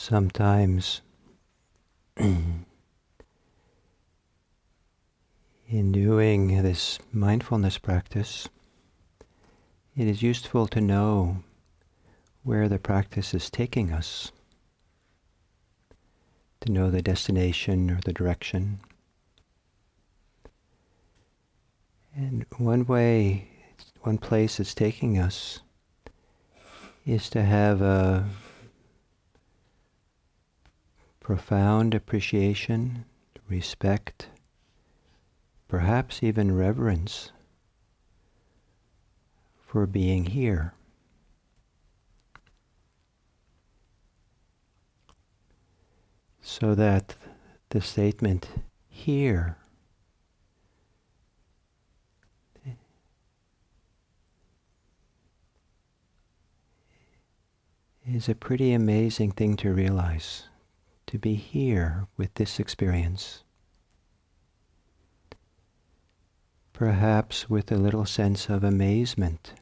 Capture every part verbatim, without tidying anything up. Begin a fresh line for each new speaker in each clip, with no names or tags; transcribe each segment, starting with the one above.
Sometimes in doing this mindfulness practice, it is useful to know where the practice is taking us, to know the destination or the direction. And one way, one place it's taking us is to have a profound appreciation, respect, perhaps even reverence for being here. So that the statement here is a pretty amazing thing to realize, to be here with this experience. Perhaps with a little sense of amazement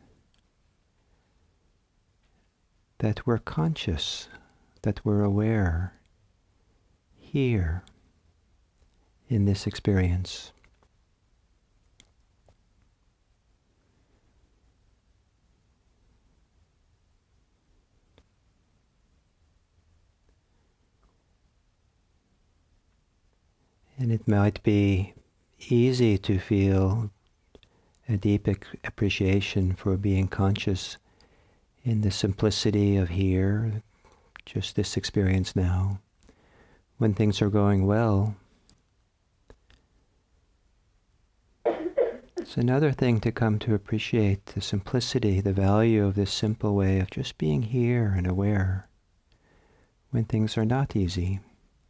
that we're conscious, that we're aware here in this experience. And it might be easy to feel a deep appreciation for being conscious in the simplicity of here, just this experience now. When things are going well, it's another thing to come to appreciate the simplicity, the value of this simple way of just being here and aware when things are not easy.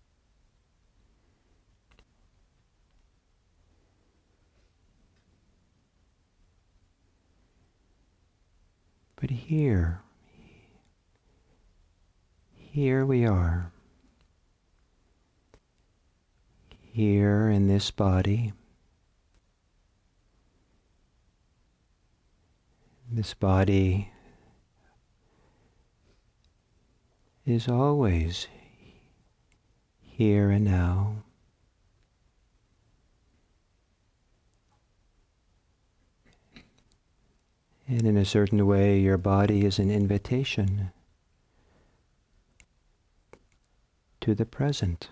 But here, here we are, here in this body. This body is always here and now. And in a certain way, your body is an invitation to the present.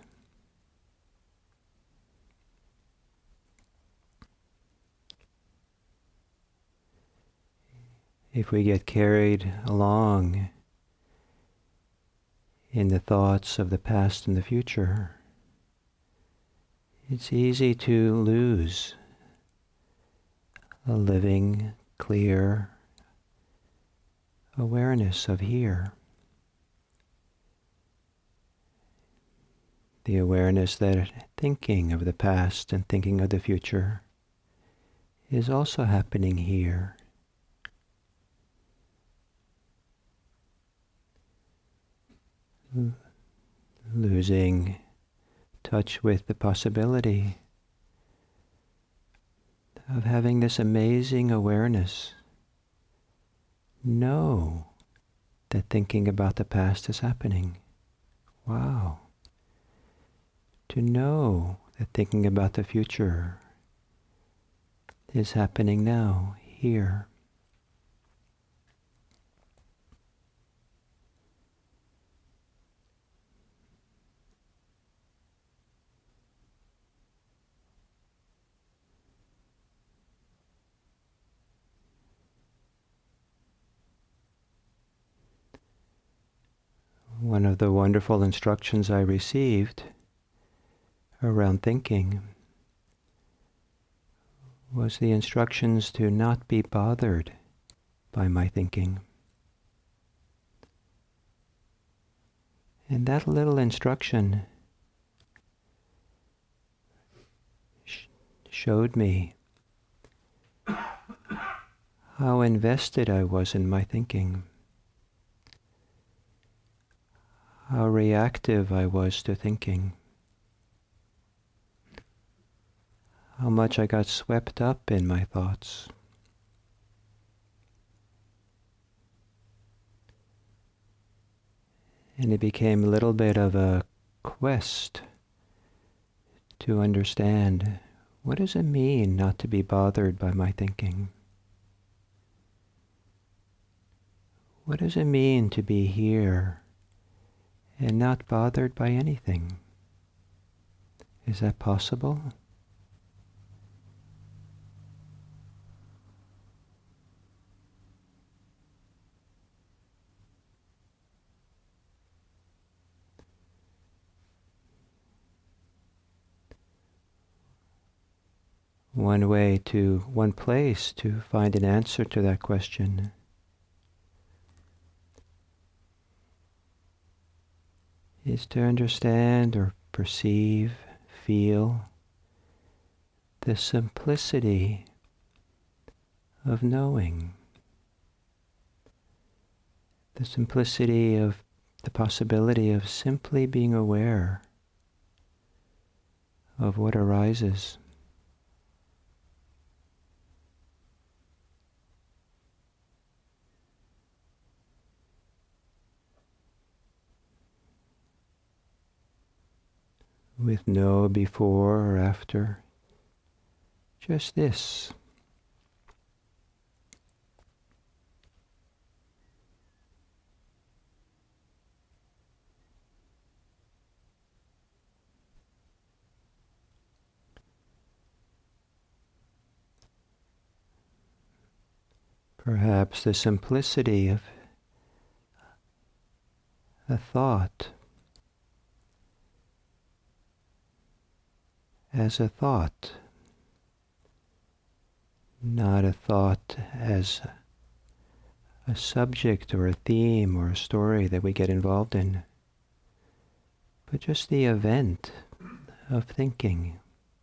If we get carried along in the thoughts of the past and the future, it's easy to lose a living, clear awareness of here. The awareness that thinking of the past and thinking of the future is also happening here. L- losing touch with the possibility of having this amazing awareness, know that thinking about the past is happening. Wow. To know that thinking about the future is happening now, here. One of the wonderful instructions I received around thinking was the instructions to not be bothered by my thinking. And that little instruction sh- showed me how invested I was in my thinking, how reactive I was to thinking, how much I got swept up in my thoughts. And it became a little bit of a quest to understand, what does it mean not to be bothered by my thinking? What does it mean to be here and not bothered by anything? Is that possible? One way to, one place to find an answer to that question is to understand or perceive, feel the simplicity of knowing, the simplicity of the possibility of simply being aware of what arises. With no before or after, just this. Perhaps the simplicity of a thought as a thought, not a thought as a subject or a theme or a story that we get involved in, but just the event of thinking.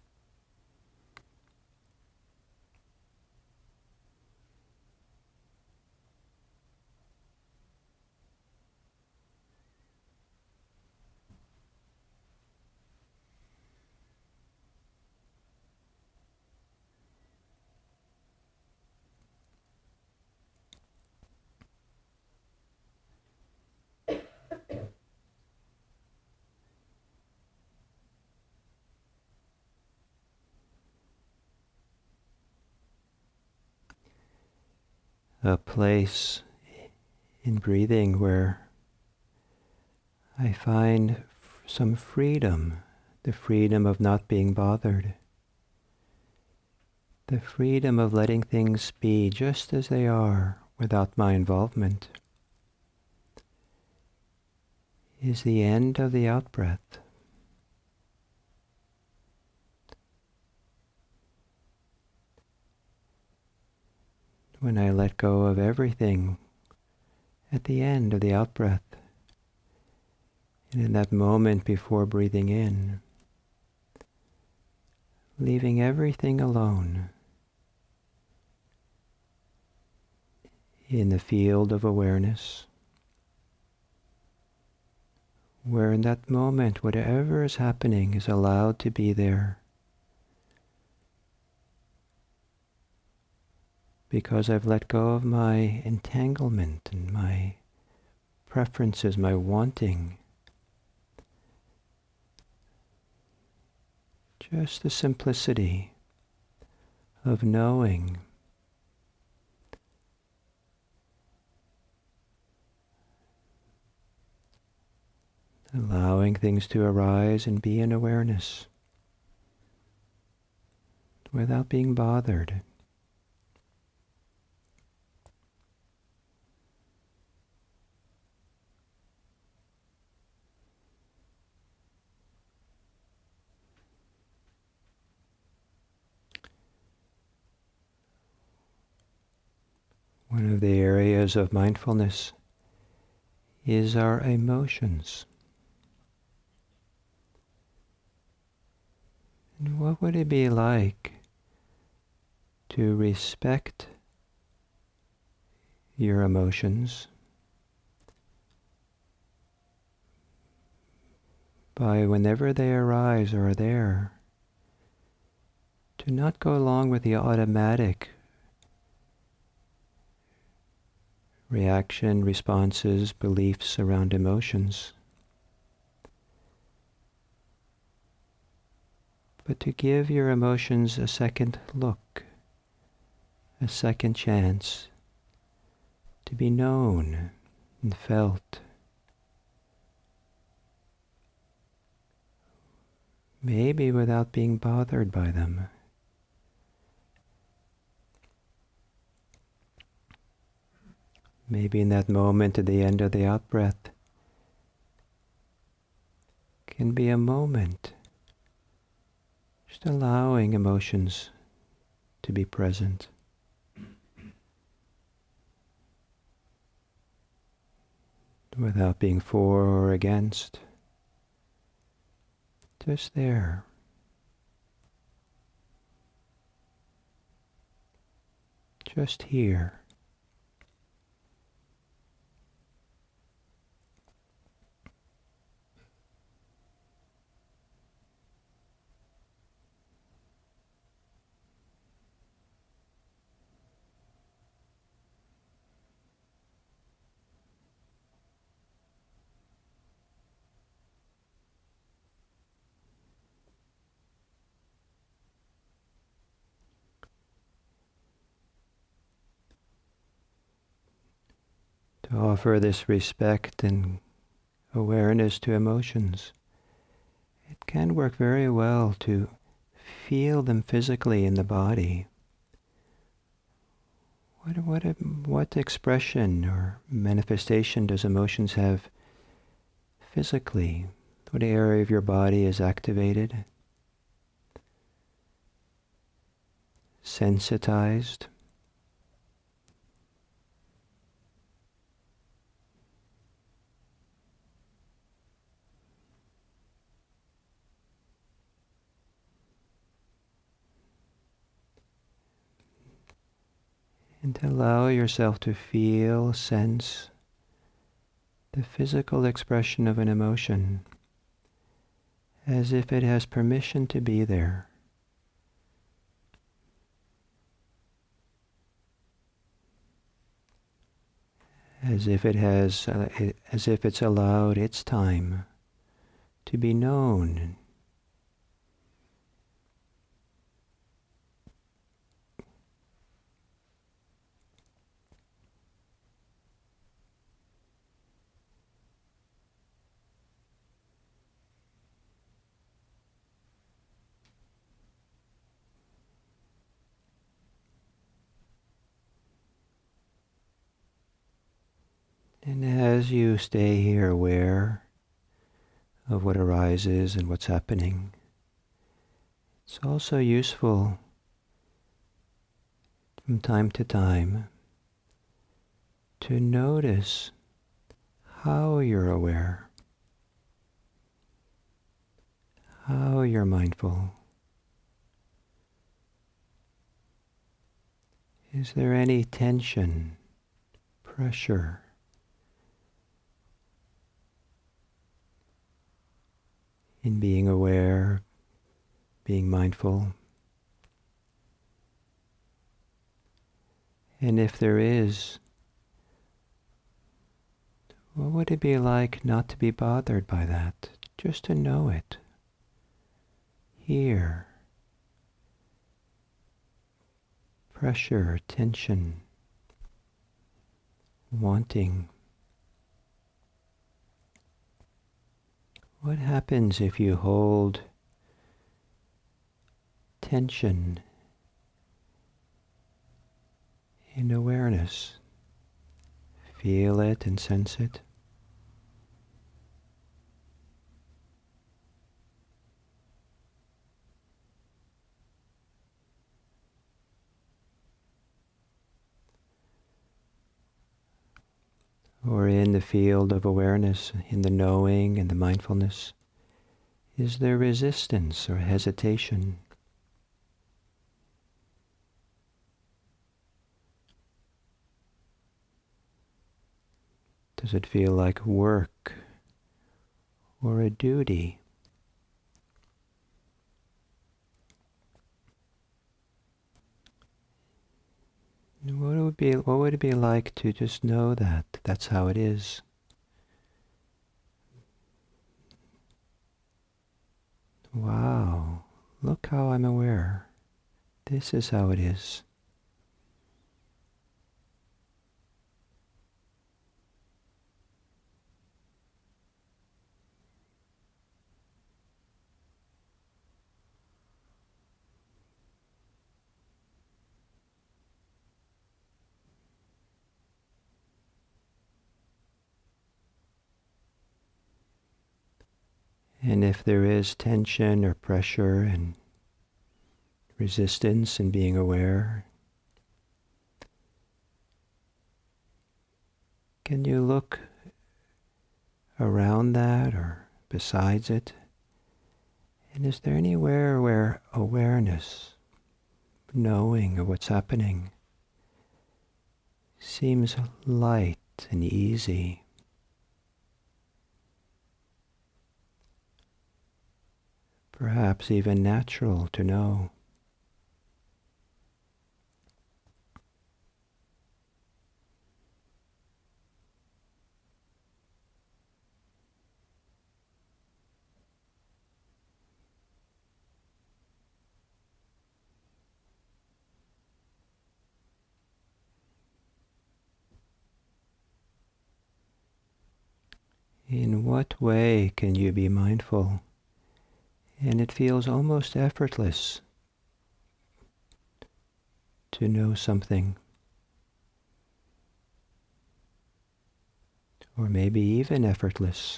A place in breathing where I find some freedom, the freedom of not being bothered, the freedom of letting things be just as they are without my involvement, is the end of the out-breath. When I let go of everything at the end of the out-breath, and in that moment before breathing in, leaving everything alone in the field of awareness, where in that moment whatever is happening is allowed to be there, because I've let go of my entanglement and my preferences, my wanting. Just the simplicity of knowing, allowing things to arise and be in awareness without being bothered. One of the areas of mindfulness is our emotions. And what would it be like to respect your emotions by, whenever they arise or are there, to not go along with the automatic reaction, responses, beliefs around emotions. But to give your emotions a second look, a second chance to be known and felt. Maybe without being bothered by them. Maybe in that moment at the end of the out-breath can be a moment just allowing emotions to be present. Without being for or against. Just there. Just here. To offer this respect and awareness to emotions, it can work very well to feel them physically in the body. What, what, what expression or manifestation does emotions have physically? What area of your body is activated? Sensitized? And to allow yourself to feel, sense the physical expression of an emotion as if it has permission to be there. As if it has, uh, it, as if it's allowed its time to be known. And as you stay here aware of what arises and what's happening, it's also useful from time to time to notice how you're aware, how you're mindful. Is there any tension, pressure? In being aware, being mindful. And if there is, what would it be like not to be bothered by that? Just to know it. Here. Pressure, tension, wanting. What happens if you hold tension in awareness? Feel it and sense it. Or in the field of awareness, in the knowing and the mindfulness, is there resistance or hesitation? Does it feel like work or a duty? What would be, what would it be like to just know that that's how it is? Wow, look how I'm aware. This is how it is. And if there is tension or pressure and resistance in being aware, can you look around that or besides it? And is there anywhere where awareness, knowing of what's happening, seems light and easy? Perhaps even natural to know. In what way can you be mindful? And it feels almost effortless to know something, or maybe even effortless.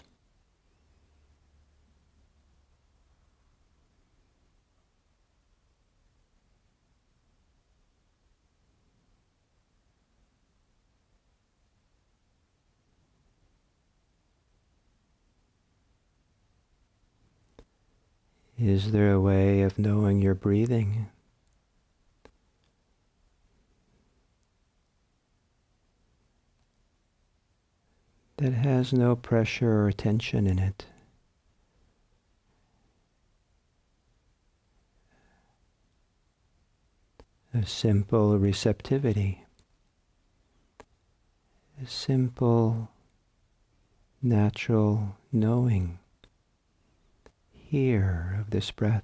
Is there a way of knowing your breathing? That has no pressure or tension in it. A simple receptivity. A simple, natural knowing here of this breath.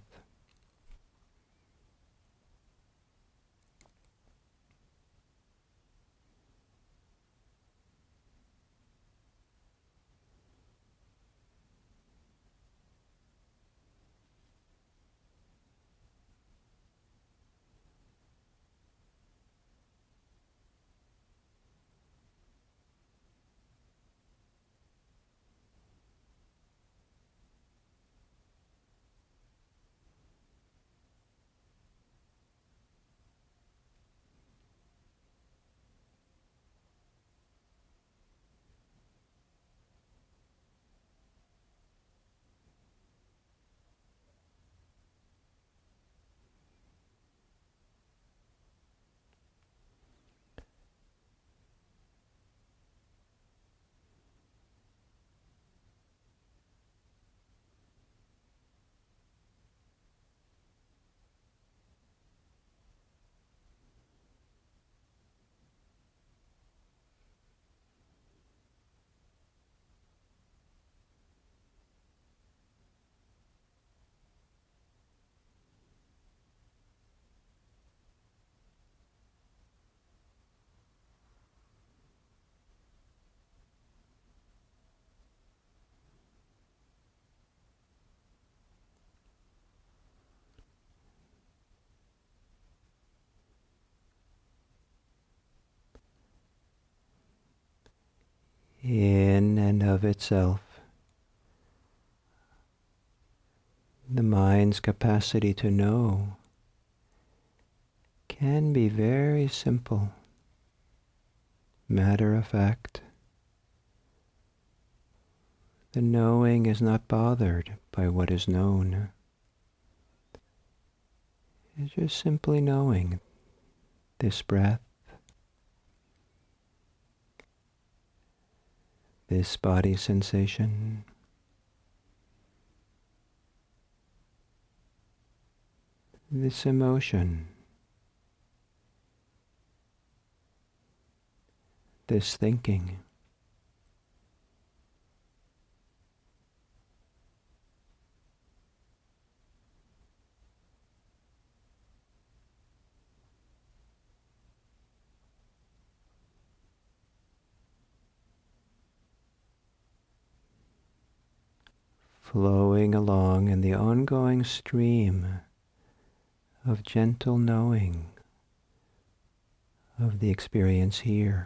In and of itself, the mind's capacity to know can be very simple, matter of fact. The knowing is not bothered by what is known. It's just simply knowing this breath, this body sensation, this emotion. this thinking. Flowing along in the ongoing stream of gentle knowing of the experience here.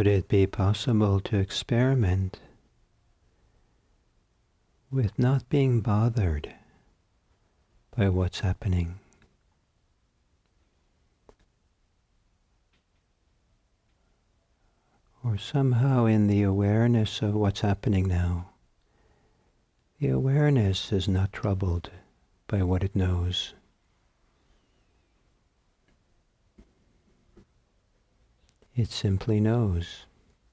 would it be possible to experiment with not being bothered by what's happening? Or somehow in the awareness of what's happening now, the awareness is not troubled by what it knows. It simply knows.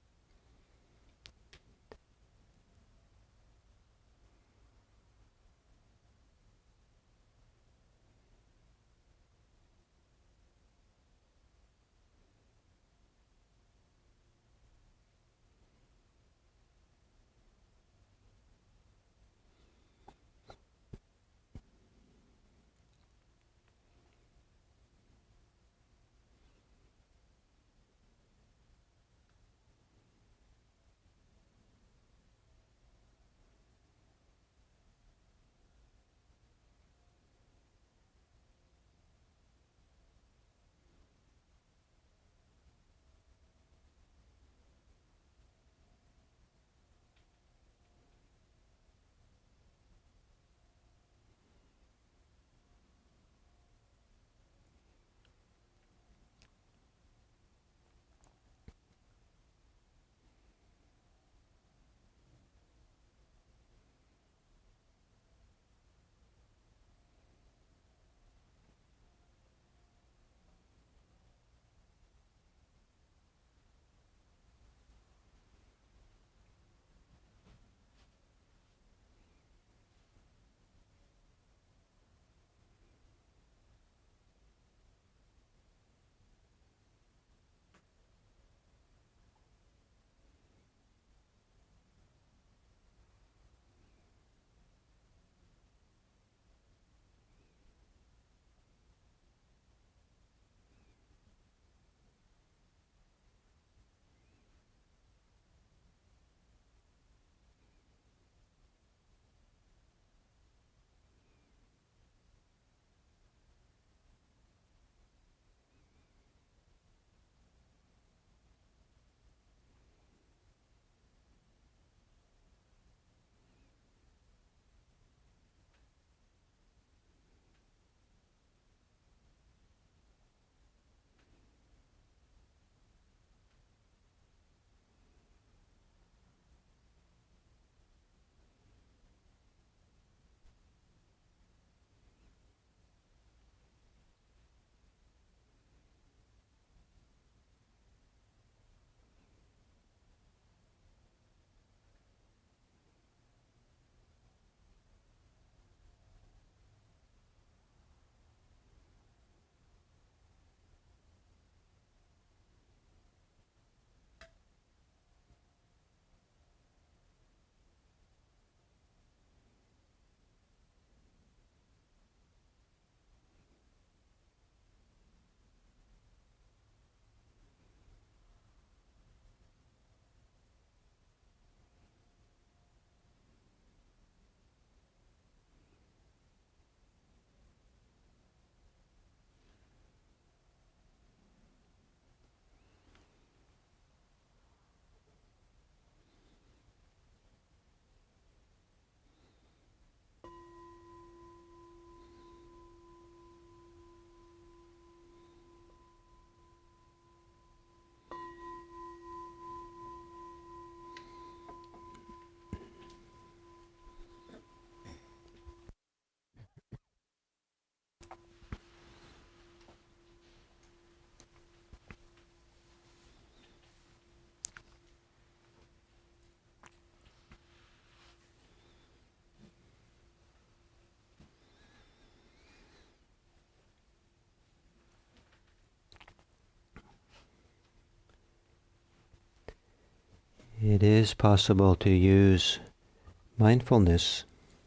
It is possible to use mindfulness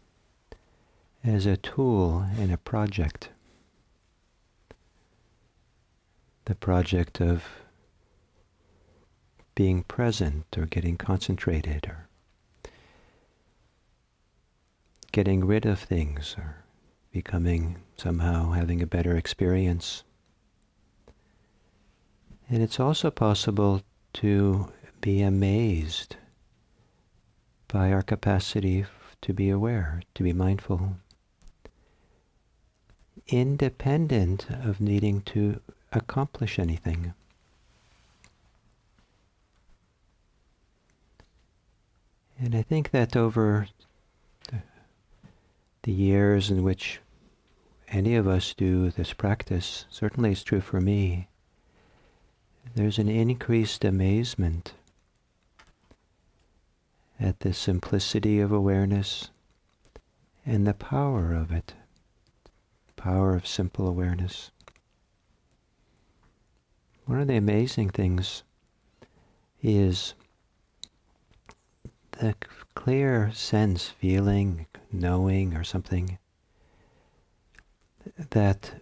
as a tool in a project. The project of being present or getting concentrated or getting rid of things or becoming somehow having a better experience. And it's also possible to be amazed by our capacity to be aware, to be mindful, independent of needing to accomplish anything. And I think that over the, the years in which any of us do this practice, certainly it's true for me, there's an increased amazement at the simplicity of awareness and the power of it, power of simple awareness. One of the amazing things is the clear sense, feeling, knowing or something that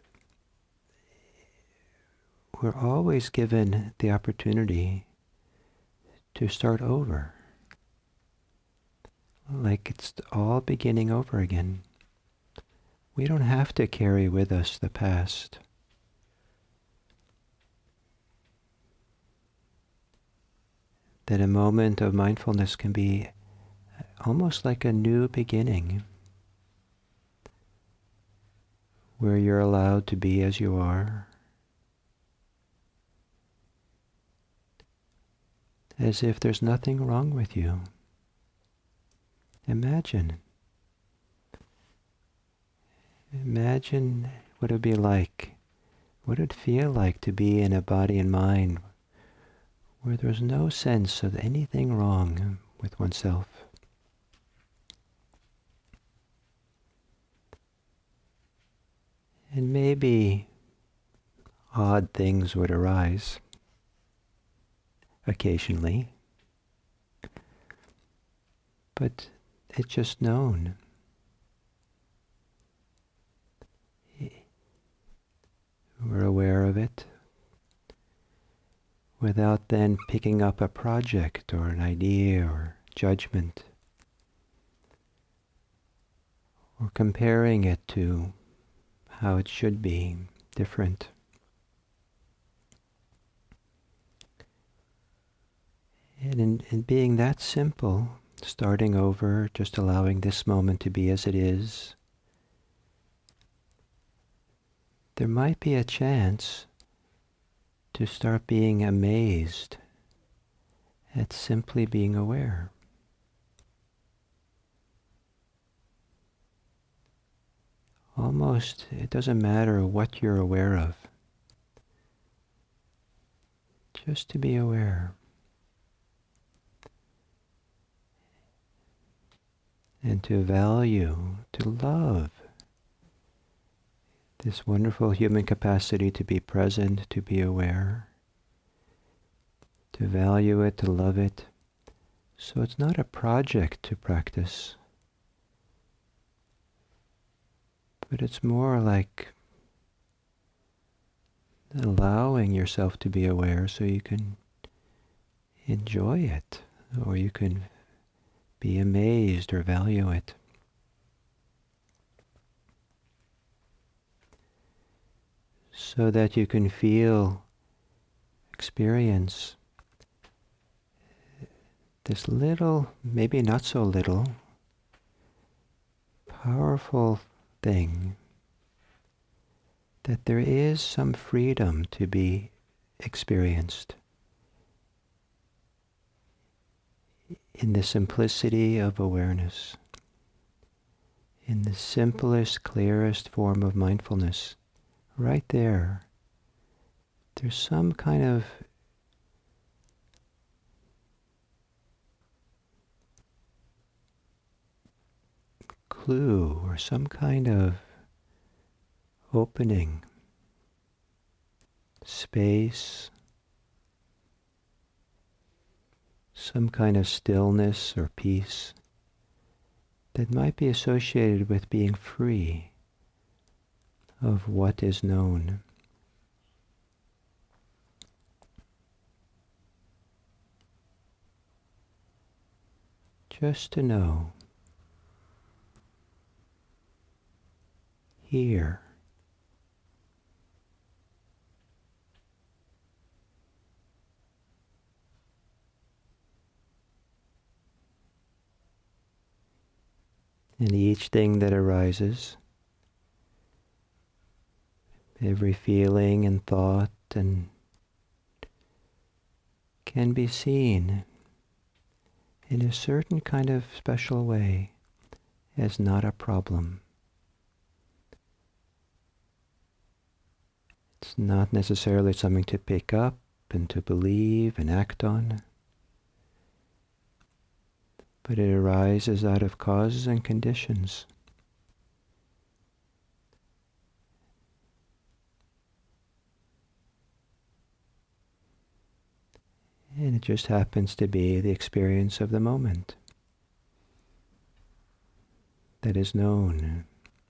we're always given the opportunity to start over. Like it's all beginning over again. We don't have to carry with us the past. That a moment of mindfulness can be almost like a new beginning, where you're allowed to be as you are, as if there's nothing wrong with you. Imagine. Imagine what it would be like, what it would feel like to be in a body and mind where there's no sense of anything wrong with oneself. And maybe odd things would arise occasionally, but it's just known. We're aware of it without then picking up a project or an idea or judgment or comparing it to how it should be different. And in, in being that simple, starting over, just allowing this moment to be as it is, there might be a chance to start being amazed at simply being aware. Almost, it doesn't matter what you're aware of, just to be aware. And to value, to love this wonderful human capacity to be present, to be aware, to value it, to love it. So it's not a project to practice, but it's more like allowing yourself to be aware so you can enjoy it, or you can be amazed or value it. So that you can feel, experience this little, maybe not so little, powerful thing, that there is some freedom to be experienced in the simplicity of awareness, in the simplest, clearest form of mindfulness. Right there, there's some kind of clue or some kind of opening, space, some kind of stillness or peace that might be associated with being free of what is known. Just to know, here, And each thing that arises, every feeling and thought and can be seen in a certain kind of special way as not a problem. It's not necessarily something to pick up and to believe and act on, but it arises out of causes and conditions. And it just happens to be the experience of the moment that is known.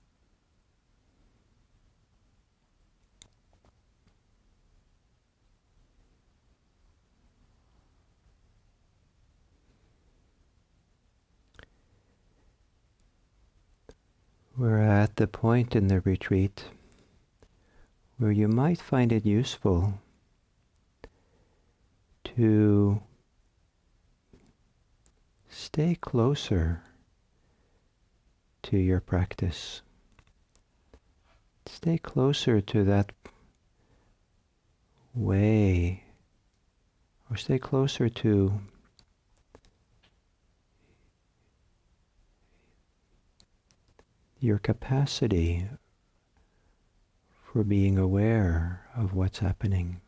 We're at the point in the retreat where you might find it useful to stay closer to your practice. Stay closer to that way, or stay closer to your capacity for being aware of what's happening.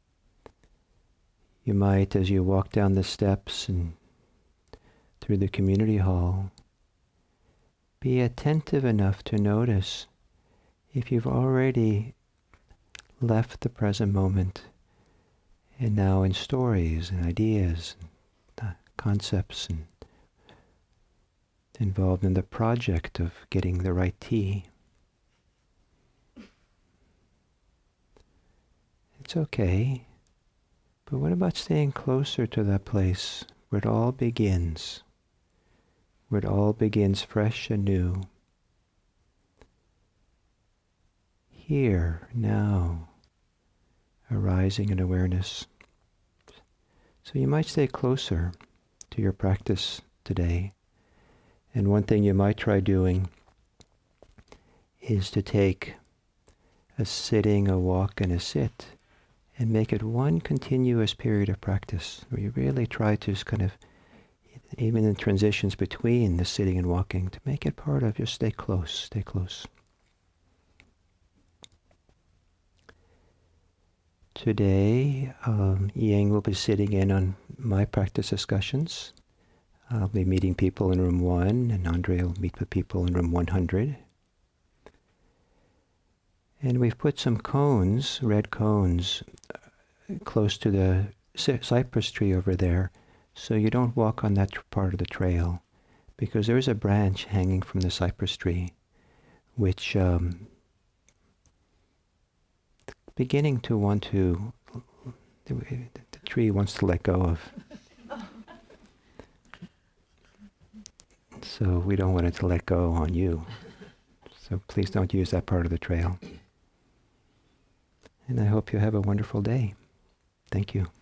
You might, as you walk down the steps and through the community hall, be attentive enough to notice if you've already left the present moment and now in stories and ideas and concepts and involved in the project of getting the right tea. It's okay, but what about staying closer to that place where it all begins, where it all begins fresh and new? Here, now, arising in awareness. So you might stay closer to your practice today. And one thing you might try doing is to take a sitting, a walk, and a sit and make it one continuous period of practice where you really try to kind of, even in transitions between the sitting and walking, to make it part of just stay close, stay close. Today, um, Yang will be sitting in on my practice discussions. I'll be meeting people in room one, and Andre will meet with people in room one hundred. And we've put some cones, red cones, close to the cypress tree over there, so you don't walk on that part of the trail, because there is a branch hanging from the cypress tree, which um, beginning to want to, the, the tree wants to let go of. So we don't want it to let go on you. So please don't use that part of the trail. And I hope you have a wonderful day. Thank you.